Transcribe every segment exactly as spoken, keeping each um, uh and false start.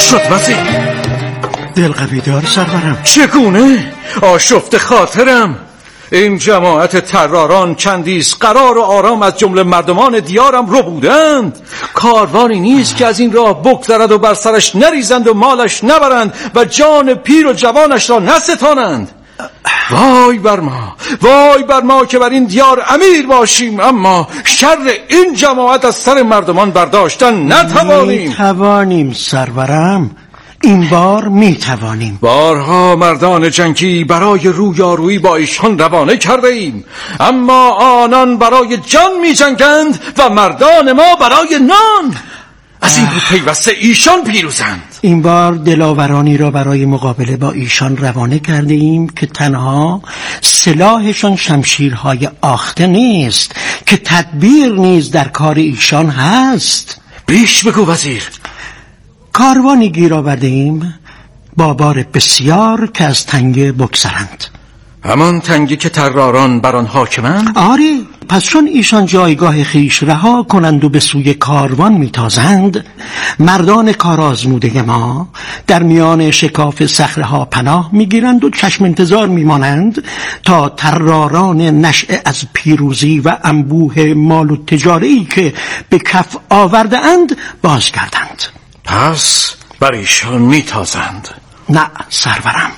شد وزیر؟ دل قوی دار سرورم. چگونه؟ آشفت خاطرم. این جماعت تراران چندیز قرار و آرام از جمله مردمان دیارم رو بودند. کاروانی نیست که از این راه بگذرد و بر سرش نریزند و مالش نبرند و جان پیر و جوانش را نستانند. وای بر ما، وای بر ما که بر این دیار امیر باشیم، اما شر این جماعت از سر مردمان برداشتن نتوانیم. میتوانیم سرورم، این بار میتوانیم. بارها مردان جنگی برای رویارویی با ایشان روانه کرده ایم، اما آنان برای جان می جنگند و مردان ما برای نان. از این رو پیوسته ایشان پیروزند. این بار دلاورانی را برای مقابله با ایشان روانه کرده ایم که تنها سلاحشان شمشیرهای آخته نیست، که تدبیر نیز در کار ایشان هست. بیش بگو وزیر. کاروانی گیر آورده ایم با بار بسیار که از تنگه بگذرند. همان تنگی که تراران بر آن حاکمند؟ آره، پس چون ایشان جایگاه خیش رها کنند و به سوی کاروان میتازند، مردان کارآزموده ما در میان شکاف صخره‌ها پناه میگیرند و چشم انتظار میمانند تا تراران نشأه از پیروزی و انبوه مال و تجاری که به کف آورده اند بازگردند. پس بر ایشان میتازند؟ نه سرورم،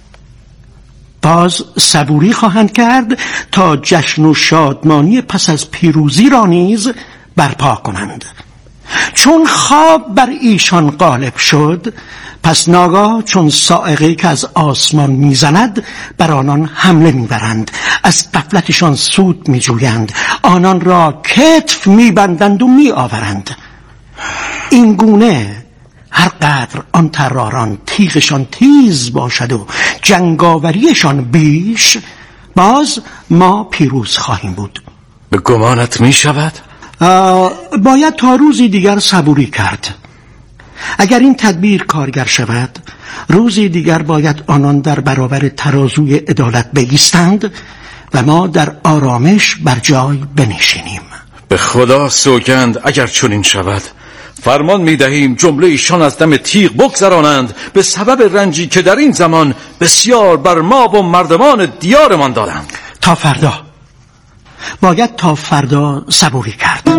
باز صبوری خواهند کرد تا جشن و شادمانی پس از پیروزی را نیز برپا کنند. چون خواب بر ایشان غالب شد، پس ناگاه چون صاعقه‌ای که از آسمان میزند بر آنان حمله میبرند، از غفلتشان سود میجویند، آنان را کتف میبندند و میآورند. این گونه هر قدر آن تراران تیغشان تیز باشد و جنگاوریشان بیش، باز ما پیروز خواهیم بود. به گمانت می شود؟ باید تا روزی دیگر صبوری کرد. اگر این تدبیر کارگر شود، روزی دیگر باید آنان در برابر ترازوی عدالت بایستند و ما در آرامش بر جای بنشینیم. به خدا سوگند اگر چنین شود، فرمان می دهیم جمله ایشان از دم تیغ بگذرانند، به سبب رنجی که در این زمان بسیار بر ما و مردمان دیارمان دارند. تا فردا باید تا فردا صبوری کرد.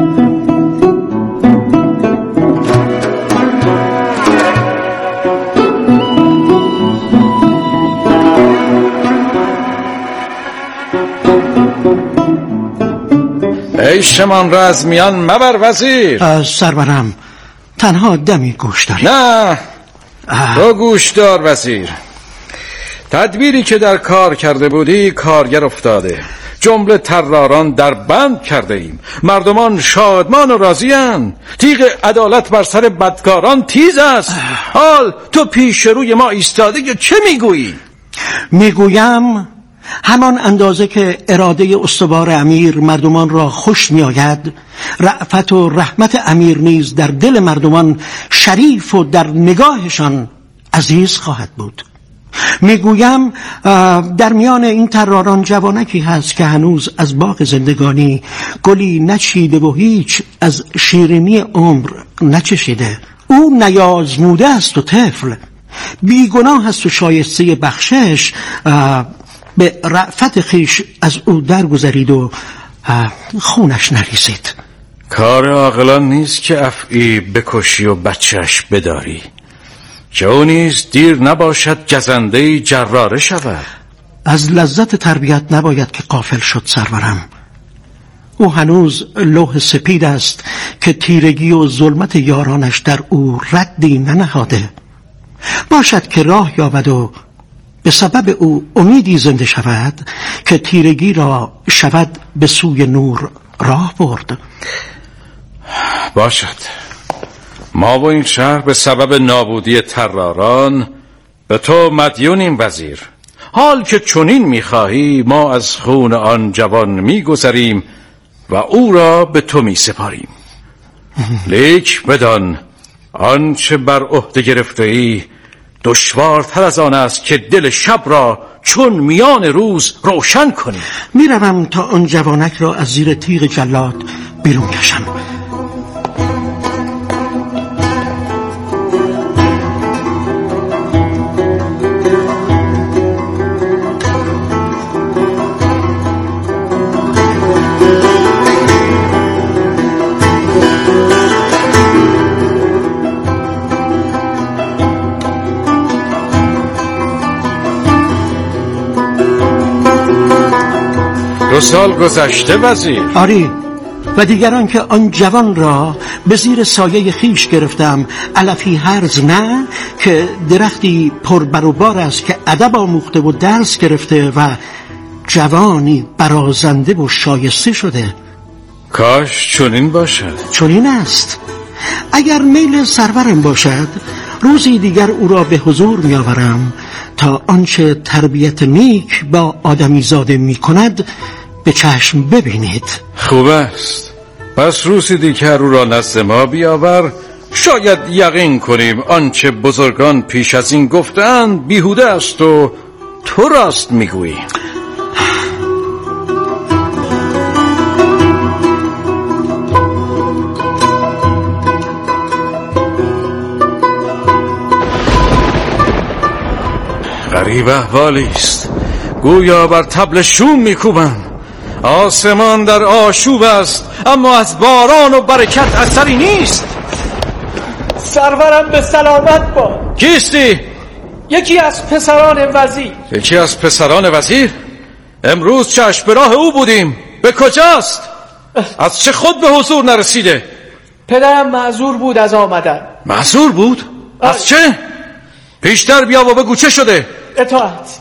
عیشمان را از میان مبر وزیر. سرورم، تنها دمی گوش داری. نه تو گوش دار وزیر. تدبیری که در کار کرده بودی کارگر افتاده. جمله تراران در بند کرده ایم، مردمان شادمان و راضی‌اند. تیغ عدالت بر سر بدکاران تیز است. حال تو پیش روی ما ایستاده چه میگویی؟ میگویم همان اندازه که اراده استوار امیر مردمان را خوش می آید، رأفت و رحمت امیر نیز در دل مردمان شریف و در نگاهشان عزیز خواهد بود. میگویم در میان این تراران جوانکی هست که هنوز از باغ زندگانی گلی نچیده و هیچ از شیرینی عمر نچشیده. او نیازموده است و طفل، بیگناه است و شایسته بخشش. به رأفت خیش از او درگذرید و خونش نریزید. کار عاقلان نیست که افعی بکشی و بچهش بداری، که او نیز دیر نباشد گزنده جراره شود. از لذت تربیت نباید که غافل شد سرورم. او هنوز لوح سپید است که تیرگی و ظلمت یارانش در او ردی ننهاده. باشد که راه یابد و به سبب او امیدی زنده شود که تیرگی را شود به سوی نور راه برد. باشد. ما و این شهر به سبب نابودی تراران به تو مدیونیم وزیر. حال که چنین میخواهی ما از خون آن جوان میگذریم و او را به تو میسپاریم. لیک بدان آنچه بر عهده گرفته ای دشوارتر از آن است که دل شب را چون میان روز روشن کنی. میروم تا آن جوانک را از زیر تیغ جلاد بیرون کشم. دو سال گذشته وزیر. آری، و دیگران که آن جوان را به زیر سایه خیش گرفتم، علفی هرز نه که درختی پر بر و بار است که ادب آموخته و درس گرفته و جوانی برازنده و شایسته شده. کاش چنین باشد. چنین است. اگر میل سرورم باشد، روزی دیگر او را به حضور می آورم تا آنچه تربیت نیک با آدمی زاده می کند به چشم ببینید. خوب است. پس روزی دیگر او را نزد ما بیاور، شاید یقین کنیم آنچه بزرگان پیش از این گفتند بیهوده است و تو راست میگویی. غریب احوالی است، گویا بر طبل شوم میکوبند. آسمان در آشوب است اما از باران و برکت اثری نیست. سرورم به سلامت باد. کیستی؟ یکی از پسران وزیر. یکی از پسران وزیر؟ امروز چشم به راه او بودیم. به کجاست؟ از چه خود به حضور نرسیده؟ پدرم معذور بود از آمدن. معذور بود؟ از چه؟ پیشتر بیا و بگو چه شده؟ اطاعت.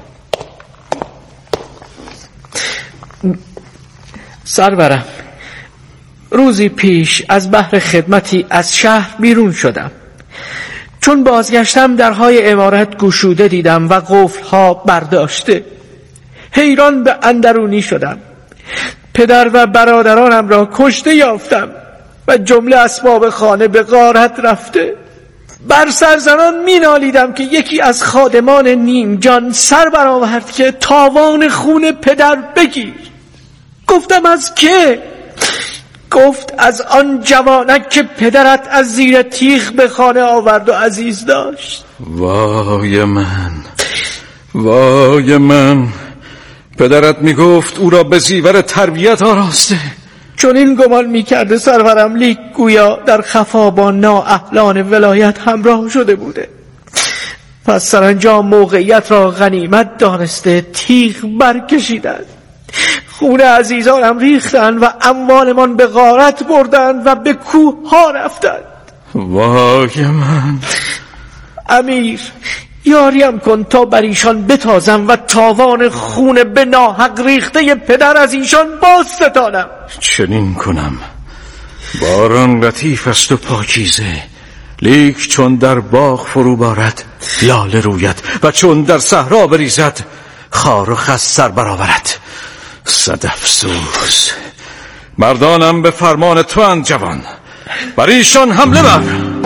سرورم، روزی پیش از بحر خدمتی از شهر بیرون شدم. چون بازگشتم درهای عمارت گشوده دیدم و قفلها برداشته. حیران به اندرونی شدم. پدر و برادرانم را کشته یافتم و جمله اسباب خانه به غارت رفته. بر سرزنان می نالیدم که یکی از خادمان نیم جان سر برآورد که تاوان خون پدر بگیر. گفتم از که؟ گفت از آن جوانک که پدرت از زیر تیغ به خانه آورد و عزیز داشت. وای من، وای من. پدرت می گفت او را به زیور تربیت آراسته. چون این گمان می کرده سرورم، لیک گویا در خفا با نااهلان ولایت همراه شده بوده. پس سرانجام موقعیت را غنیمت دانسته تیغ برکشیدند، خون عزیزانم ریختند و اموالمان به غارت بردند و به کوه ها رفتند. وای من. امیر، یاریم کن تا بر ایشان بتازم و تاوان خون به ناحق ریخته پدر از ایشان باز ستانم. چنین کنم. باران لطیف است و پاکیزه، لیک چون در باغ فرو بارد لاله روید و چون در صحرا بریزد خار و خس سر برآورد. صد افسوس. مردانم به فرمان تو اند جوان، بر ایشان حمله بر.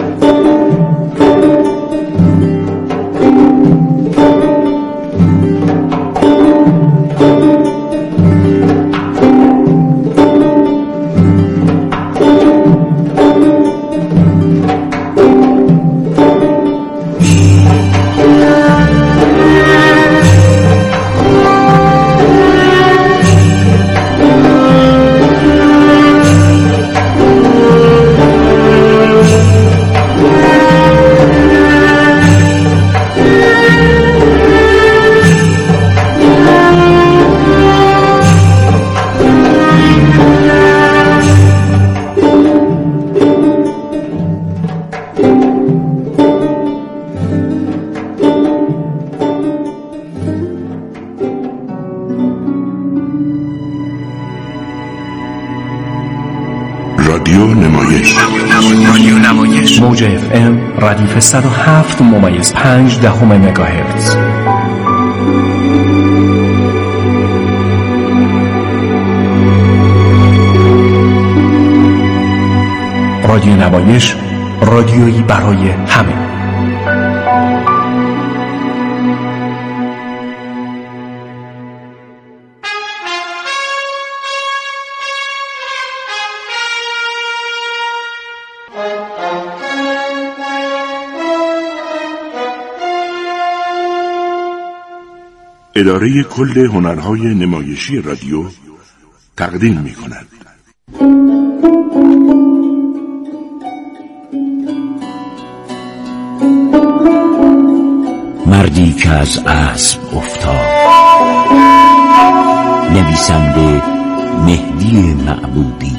رادیو نمایش رادیو نمایش موج اف ام ردیف صد و هفت ممیز پنج دهم مگاهرتز. رادیو نمایش، رادیویی برای همه. اداره کل هنرهای نمایشی رادیو تقدیم می کند. مردی که از اسب افتاد، نویسنده مهدی معبودی.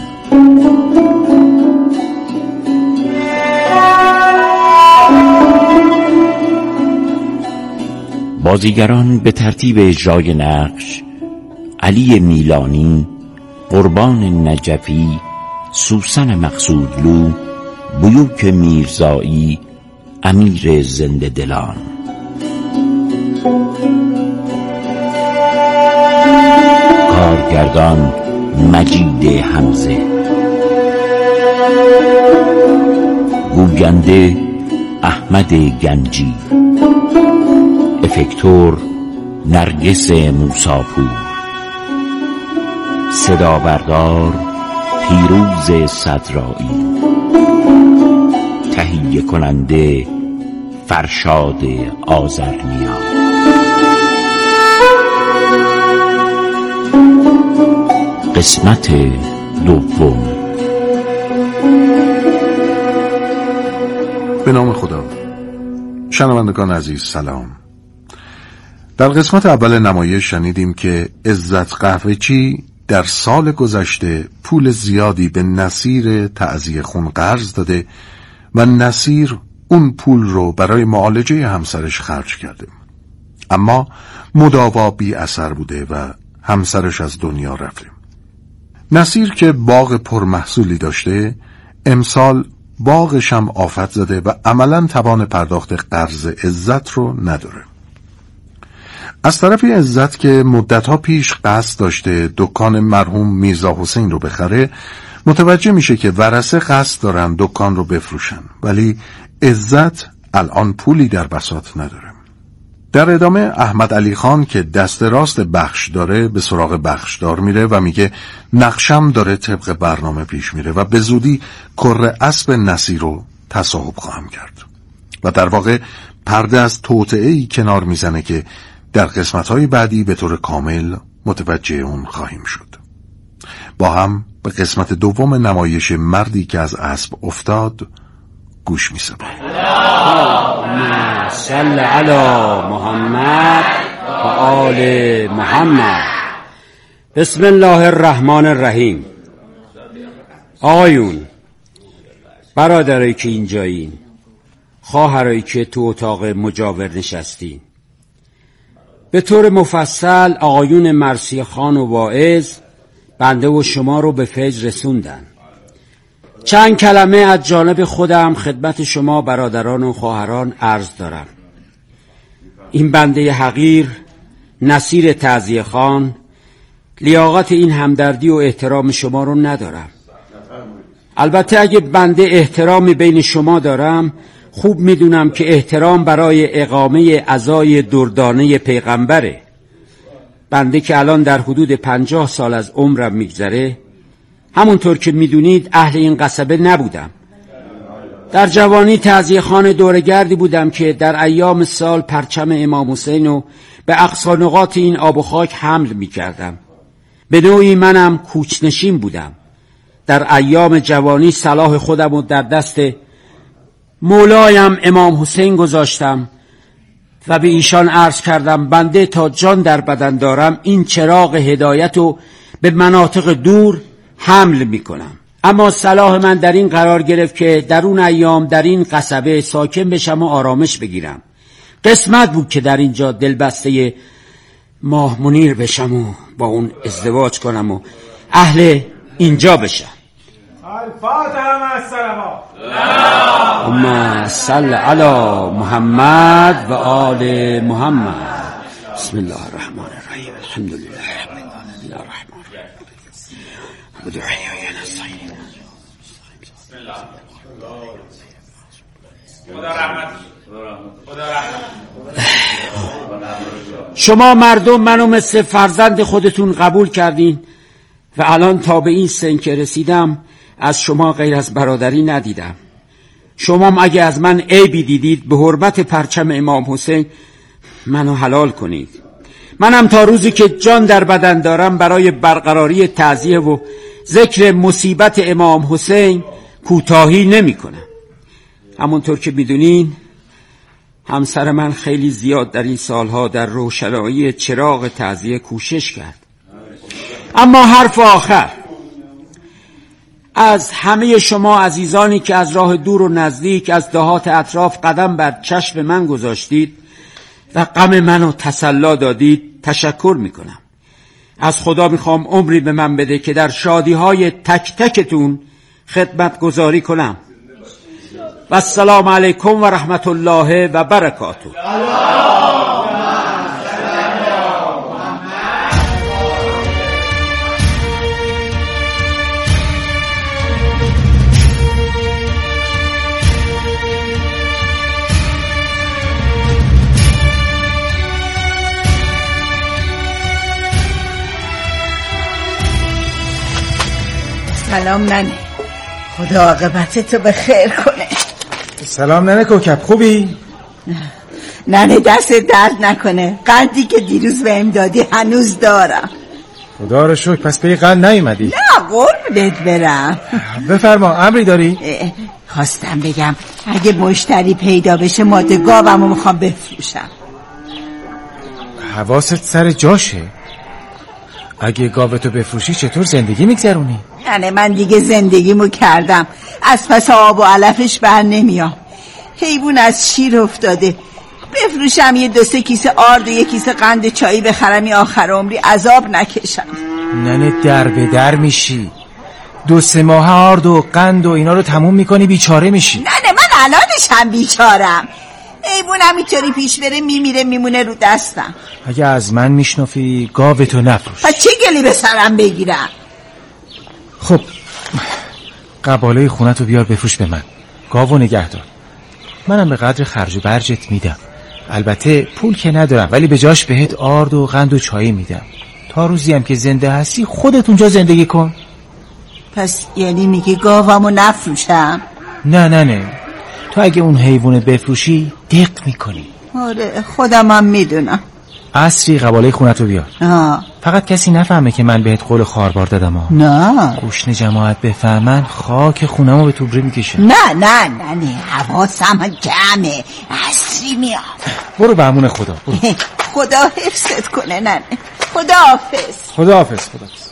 بازیگران به ترتیب اجرای نقش: علی میلانی، قربان نجفی، سوسن مقصودلو، بیوک میرزایی، امیر زنده دلان. کارگردان مجید حمزه. گوینده احمد گنجی. افکتور نرگس موساپور. صدا بردار پیروز صدرایی. تهیه کننده فرشاد آذرنیا. قسمت دوم. به نام خدا. شنوندگان عزیز سلام. در قسمت اول نمایش شنیدیم که عزت قهوه‌چی در سال گذشته پول زیادی به نصیر تعزیه خون قرض داده و نصیر اون پول رو برای معالجه همسرش خرج کرده، اما مداوا بی اثر بوده و همسرش از دنیا رفته. نصیر که باغ پرمحصولی داشته، امسال باغش هم آفت زده و عملاً توان پرداخت قرض عزت رو نداره. از طرف عزت که مدتها پیش قصد داشته دکان مرحوم میرزا حسین رو بخره، متوجه میشه که ورثه قصد دارن دکان رو بفروشن، ولی عزت الان پولی در بساط نداره. در ادامه احمد علی خان که دست راست بخش داره به سراغ بخشدار میره و میگه نقشم داره طبق برنامه پیش میره و به زودی کره اسب نصیر رو تصاحب خواهم کرد و در واقع پرده از توطئه‌ای کنار میزنه که در قسمت‌های بعدی به طور کامل متوجه اون خواهیم شد. با هم به قسمت دوم نمایش مردی که از اسب افتاد گوش می‌سپاریم. اللهم صل علی محمد و آل محمد. بسم الله الرحمن الرحیم. آقایون، برادرایی که اینجایین، خواهرایی که تو اتاق مجاور نشستین، به طور مفصل آقایون مرسی خان و واعظ بنده و شما رو به فیض رسوندن. چند کلمه از جانب خودم خدمت شما برادران و خواهران عرض دارم. این بنده حقیر نصیر تعزیه خان لیاقت این همدردی و احترام شما رو ندارم. البته اگه بنده احترامی بین شما دارم، خوب میدونم که احترام برای اقامه عزای دردانه پیغمبره. بنده که الان در حدود پنجاه سال از عمرم میگذره، همونطور که میدونید اهل این قصبه نبودم. در جوانی تعزیه خان دورگردی بودم که در ایام سال پرچم امام حسین رو به اقصا نقاط این آب و خاک حمل میکردم. به نوعی منم کوچنشین بودم. در ایام جوانی صلاح خودم رو در دست مولایم امام حسین گذاشتم و به ایشان عرض کردم بنده تا جان در بدن دارم این چراغ هدایت رو به مناطق دور حمل می کنم. اما صلاح من در این قرار گرفت که در اون ایام در این قصبه ساکن بشم و آرامش بگیرم. قسمت بود که در اینجا دلبسته ماه منیر بشم و با اون ازدواج کنم و اهل اینجا بشم. الفاتحه مع السلامات. اللهم صل علی محمد و آل محمد. بسم الله الرحمن الرحیم. الحمد لله رب العالمین الرحمن الرحیم ادعوا یا نستعین. بسم الله. خدا رحمت خدا رحمت. شما مردم منو مثل فرزند خودتون قبول کردین و الان تا به این سن که رسیدم از شما غیر از برادری ندیدم. شما هم اگه از من عیبی دیدید به حرمت پرچم امام حسین منو حلال کنید. منم تا روزی که جان در بدن دارم برای برقراری تعزیه و ذکر مصیبت امام حسین کوتاهی نمی کنم. همونطور که میدونین همسر من خیلی زیاد در این سالها در روشنایی چراغ تعزیه کوشش کرد. اما حرف آخر، از همه شما عزیزانی که از راه دور و نزدیک از دهات اطراف قدم بر چشم من گذاشتید و غم منو تسلا دادید تشکر میکنم. از خدا میخوام عمری به من بده که در شادی های تک تکتون خدمت گذاری کنم. و السلام علیکم و رحمت الله و برکاته. سلام ننه، خدا عاقبتتو به خیر کنه. سلام ننه کوکب، خوبی؟ ننه دست درد نکنه، قندی که دیروز به امدادی هنوز دارم. خدا رو شکر. پس به قند نیومدی؟ نه قربونت برم. بفرما، امری داری؟ خواستم بگم اگه مشتری پیدا بشه ماده گاومو میخوام بفروشم. حواست سر جاشه. اگه گاوتو بفروشی چطور زندگی میگذرونی؟ یعنی من دیگه زندگیمو کردم، از پس آب و علفش بر نمیام. حیوان از شیر افتاده، بفروشم یه دو سه کیسه آرد و یه کیسه قند چایی بخرم یه آخر عمری عذاب نکشم. ننه در به در میشی، دو سه ماه آرد و قند و اینا رو تموم میکنی بیچاره میشی. ننه من الانشم بیچارم، حیوان همینطوری پیش بره میمیره میمونه رو دستم. اگه از من میشنفی گاوتو نفروش. پس چه گلی به سرم بگیرم؟ خب قباله خونتو بیار بفروش به من، گاوو نگه دار، منم به قدر خرج و برجت میدم. البته پول که ندارم ولی به جاش بهت آرد و قند و چایی میدم. تا روزی هم که زنده هستی خودت اونجا زندگی کن. پس یعنی میگی گاوامو نفروشم؟ نه نه نه، تو اگه اون حیوانو بفروشی دق میکنی. آره خودم هم میدونم. عصری قباله خونتو بیار. آه. فقط کسی نفهمه که من بهت قول خاربار دادم ها. نه گوشن جماعت بفهمن خاک خونمو به توبره میکشه. نه نه نه نه حواسم جمعه، عصری میام. برو به امون خدا برو. خدا حفظت کنه ننه. خدا حافظ. خدا حافظ. خدا حافظ.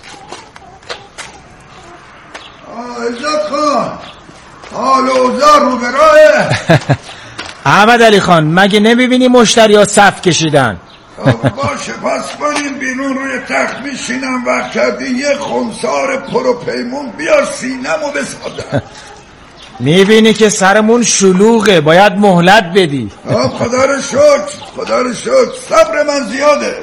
عزت خان حال اوضاع رو به راهه. احمد علی خان مگه نمیبینی مشتری ها صف کشیدن؟ باشه پس بریم بیرون، روی تخت میشینم، وقت کردی یه خمسار پر و پیمون بیار سینمو بسادم. میبینی که سرمون شلوغه، باید مهلت بدی. خدا رو شکر خدا رو شکر، صبر من زیاده.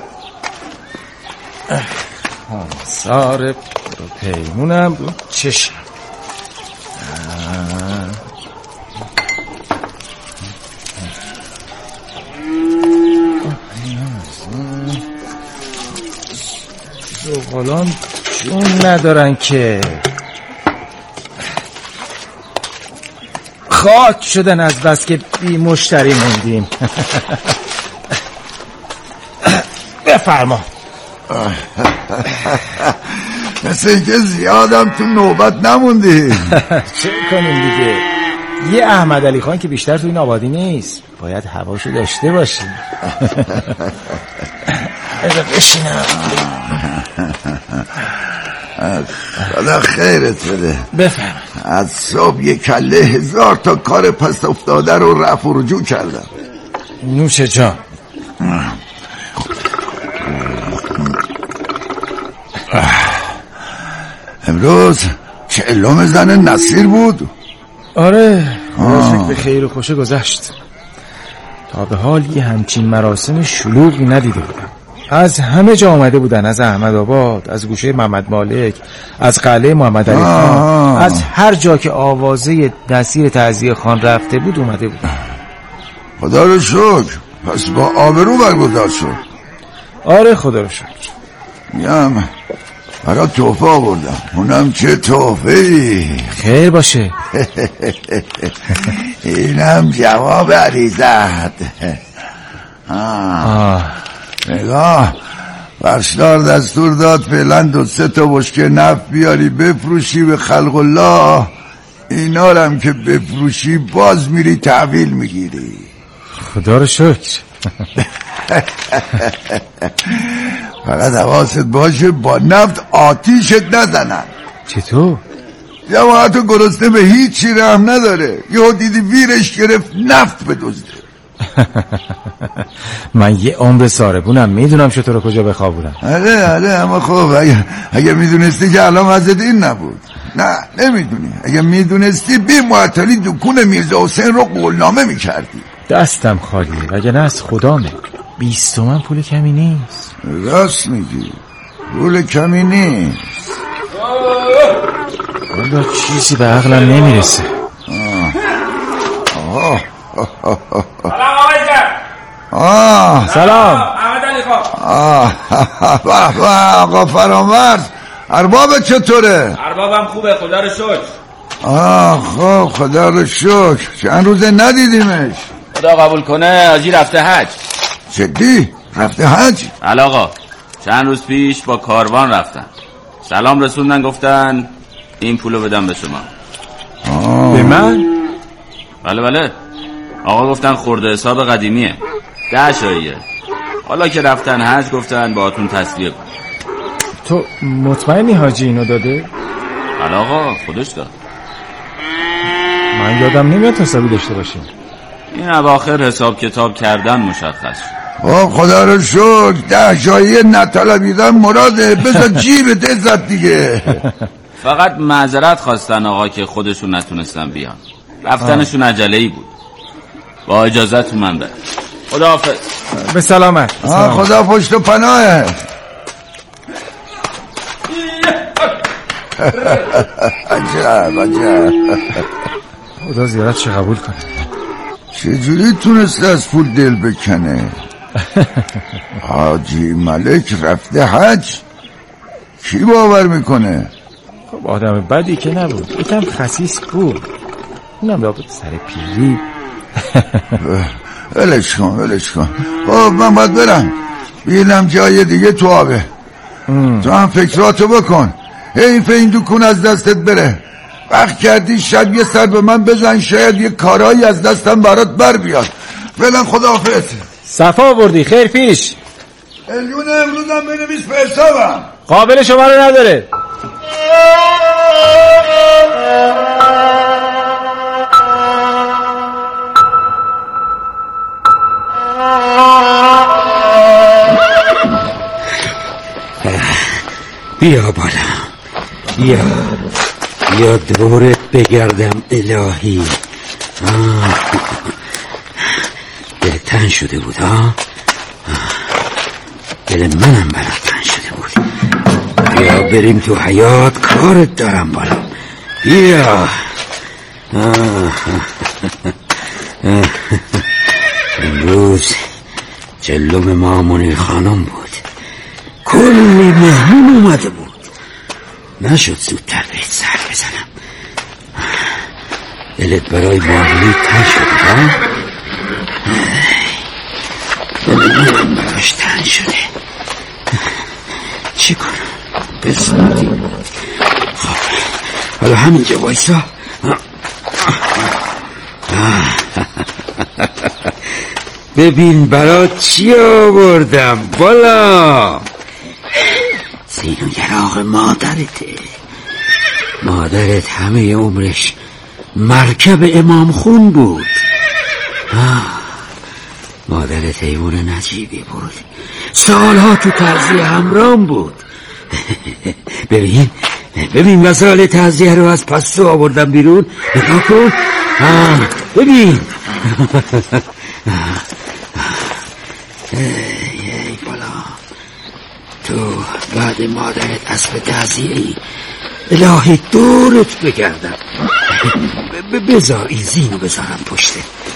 خمسار پر و پیمونم رو چشم. زغالان جون ندارن که، خاک شدن از بس که بی مشتری موندیم. بفرما. مثل اینکه زیادم تو نوبت نموندی. چه کنیم دیگه، یه احمد علی خان که بیشتر تو این آبادی نیست، باید هواشو داشته باشیم. بذار بشینم. خدا خیرت بده. بفهم. از صبح یه کله هزار تا کار پس افتاده رو رفع و رجوع کردم. نوش جان. امروز چهلم زن نصیر بود. آره خدا به خیر و خوشه گذشت. تا به حال یه همچین مراسم شلوغی ندیده بودم. از همه جا آمده بودن، از احمد آباد، از گوشه محمد مالک، از قلعه محمد علی خان، از هر جا که آوازه نصیر تعزیه خان رفته بود اومده بودن. خدا رو شکر، پس با آبرو برگزار شد. آره خدا رو شکر. میام برای تحفه آوردم. اونم چه تحفه‌ای؟ خیر باشه. اینم جواب عریضت. آه نگاه، بخشدار دستور داد فعلا دو سه تا بشکه نفت بیاری بفروشی به خلق الله. اینا هم که بفروشی باز میری تحویل میگیری. خدا رو شکر. فقط حواست باشه با نفت آتیشت نزنن. چطور؟ جماعت گرسنه به هیچی رحم نداره. یهو دیدی ویرش گرفت نفت بدزده. من یه عمر ساربونم، میدونم شطور رو کجا بخوابونم. آره آره اما خب اگه, اگه میدونستی که الان وضعیت این نبود. نه نمیدونی. اگه میدونستی بی معطلی دکون میرزا حسین رو قولنامه میکردی. دستم خالیه وگه نه از خدامه. بیست تومن پول کمی نیست. راست میگی، پول کمی نیست. والا چیزی به عقلم نمیرسه. آه آه سلام آقای جان. آه سلام احمد علی خان. آه آقا فرامرز، ارباب چطوره؟ اربابم خوبه خدا رو شکر. آه خب خدا رو شکر. چند روزه ندیدیمش. خدا قبول کنه حاجی رفته حج. جدی؟ رفته حج؟ بله آقا، چند روز پیش با کاروان رفتن. سلام رسوندن گفتن این پولو بدم به شما. آه. به من؟ بله بله آقا گفتن خورده حساب قدیمیه، ده شاییه. حالا که رفتن حج گفتن باهاتون تسلیه کن. تو مطمئنی حاجی اینو داده؟ بله آقا خودش داد. من یادم نمیاد حسابی داشته باشیم. این اواخر حساب کتاب کردن مشخص شد. آه خدا رو شکر. ده جایی نطلبیدن مراده. بذار جیبت عزت دیگه. فقط معذرت خواستن آقا که خودشون نتونستن بیان، رفتنشون عجله‌ای بود. با اجازهتون من برم. خداحافظ. به سلامت. آه خدا پشت و پناهه. عجب عجب. خدا زیارتش قبول کنه. چجوری تونسته از پول دل بکنه؟ حاجی ملک رفته حج؟ کی باور میکنه؟ خب آدم بدی که نبود، یکم خسیس بود، اونم لابد سر پیری. ولش کن ولش کن. خب من باید برم بینم جای دیگه تو آبه. تو هم فکراتو بکن. حیف این دکون از دستت بره. وقت کردی شب یه سر به من بزن، شاید یه کارایی از دستم برات بر بیاد. فعلا خداحافظ. صفا آوردی خیر پیش. الیون امروزم بنویس به حسابم. قابل شما رو نداره. بیا بالا، بیا بیا دورت بگردم الهی. دلت تنگ شده بود ها؟ دل منم برات تنگ شده بود. بیا بریم تو حیاط، کارت دارم بالا. بیا. امروز جلوم ما منیر خانم بود، کلی مهمون اومده بود. نشد زودتر بهت سر بزنم. دلت برای ماهلی تنگ شده ها؟ دل منم براش تنگ شده. چی کنم؟ بزنی خب حالا همینجا وایسا. ببین برات چی آوردم بالا. زین و یراق مادرته. مادرت همه عمرش مرکب امام خون بود. مادرت حیوان نجیبی بود، سالها تو تعزیه همرام بود. ببین ببین وسایل تعزیه رو از پستو آوردم بیرون. نگاه کن. ببین. ای بالا، تو بعد مادرت اسب تعزیه‌ای. الهی دورت بگردم. بذار این زینو بذارم پشته.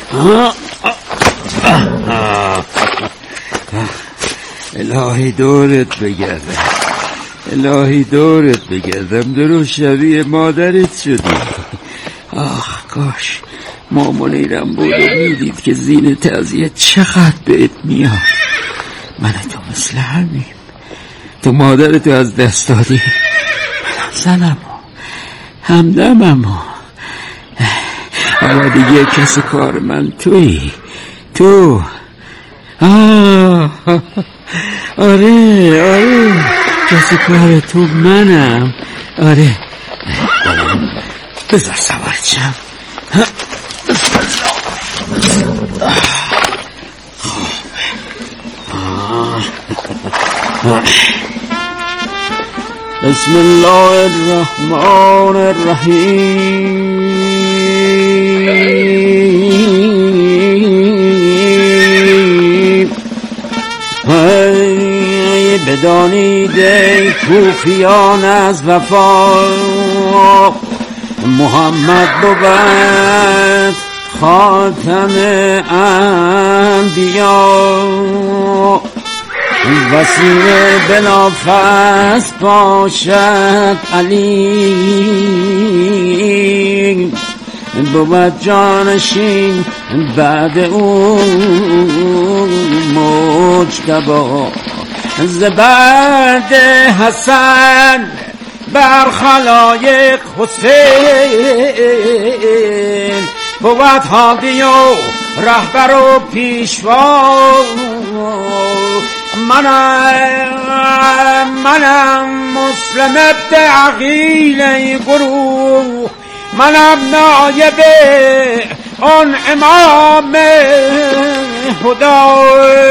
الهی دورت بگردم، الهی دورت بگردم. درو شبیه مادرت شدی. آخ کاش مامانیرم بود و میدید که زین تعزیه چقدر بهت میاد. من تو مثل همیم. تو مادرتو از دست دادی، زنم و همدمم و حالا دیگه کس کار من تویی. تو آه آره آره کسی کار تو منم. آره بذار سوارت شم. بسم الله الرحمن الرحیم. ای بدانید ای کوفیان از وفا، محمد بود خاتم انبیا. وسیله بلافاس باشد علی، بود جانشین بعد اون مجتبی. زبرد حسن بر خلایق حسین، بود هادی و رهبر و پیشوا. منم منم مسلم ابن عقیل گروه، منم نایب آن امام هدا.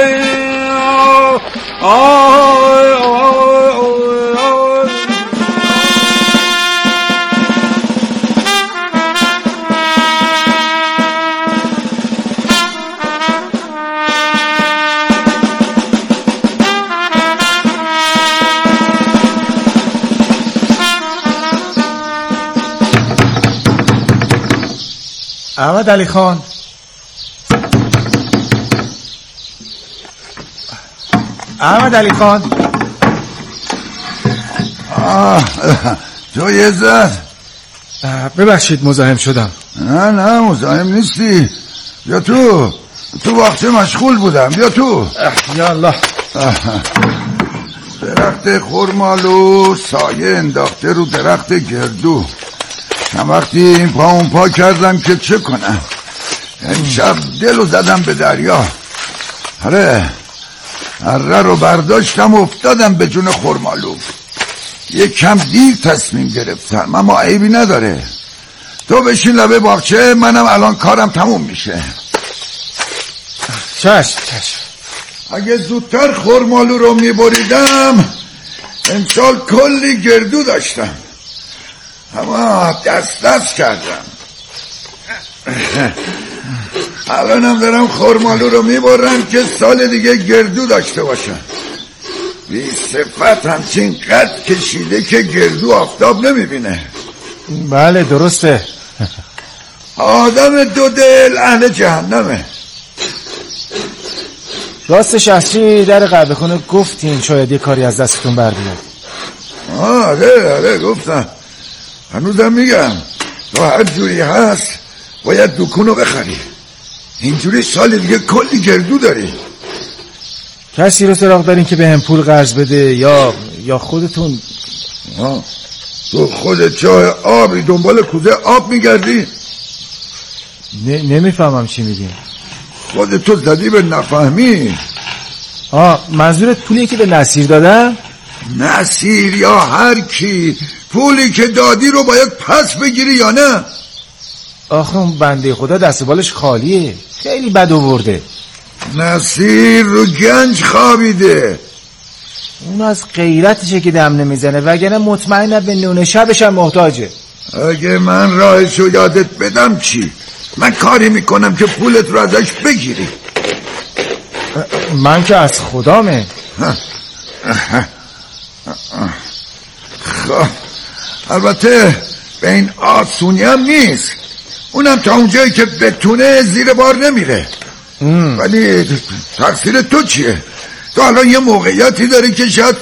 احمد علی خان، احمد علی خان. آه تو یه زد. ببخشید مزاحم شدم. نه نه مزاحم نیستی، بیا تو. تو وقت مشغول بودم، بیا تو. یا الله. درخت خرمالو سایه انداخته رو درخت گردو. من وقتی این پا اون پا کردم که چه کنم، امشب دلو زدم به دریا. آره اره رو برداشتم و افتادم به جون خرمالو. یک کم دیر تصمیم گرفتم اما عیبی نداره. تو بشین لبه باغچه، منم الان کارم تموم میشه. چشم چشم. اگه زودتر خرمالو رو میبریدم امسال کلی گردو داشتم، اما دست دست کردم. الانم دارم خرمالو رو میبرم که سال دیگه گردو داشته باشم. بی صفت همچین قد کشیده که گردو آفتاب نمیبینه. بله درسته. آدم دو دل اهل جهنمه. راستش از چی در قهوه خونه گفتین شاید یه کاری از دستتون بر بیاد. آره آره گفتم، هنوزم میگم تو هر جوری هست باید دکونو بخری، اینجوری سال دیگه کلی گردو داری. کسی رو سراغ دارین که به هم پول قرض بده یا یا خودتون؟ آه. تو خودت چای آبی دنبال کوزه آب میگردی؟ نمیفهمم چی میگین. خودتو زدی به نفهمی. آه منظورت پولی که به نصیر دادم؟ نصیر یا هر کی، پولی که دادی رو باید پس بگیری یا نه؟ آخه اون بنده خدا دست بالش خالیه، خیلی بد آورده. نصیر رو گنج خوابیده. اون از غیرتشه که دم نمیزنه، وگرنه مطمئنم به نون شبش هم محتاجه. اگه من راهشو یادت بدم چی؟ من کاری میکنم که پولت رو ازش بگیری. من که از خدامه. خب البته به این آسونی هم نیست، اونم تا اونجایی که بتونه زیر بار نمیره. ولی تقصیر تو چیه؟ تو الان یه موقعیتی داری که شاید